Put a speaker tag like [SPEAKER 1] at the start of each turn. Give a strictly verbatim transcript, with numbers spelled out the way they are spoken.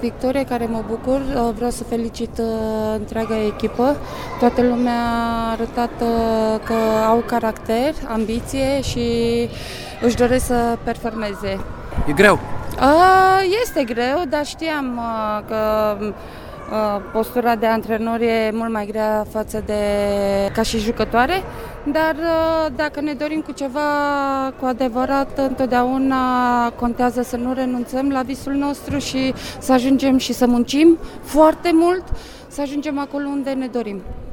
[SPEAKER 1] victorie care mă bucur. Vreau să felicit întreaga echipă. Toată lumea a arătat că au caracter, ambiție și își doresc să performeze.
[SPEAKER 2] E greu?
[SPEAKER 1] Este greu, dar știam că postura de antrenor e mult mai grea față de ca și jucătoare, dar dacă ne dorim cu ceva cu adevărat, întotdeauna contează să nu renunțăm la visul nostru și să ajungem și să muncim foarte mult, să ajungem acolo unde ne dorim.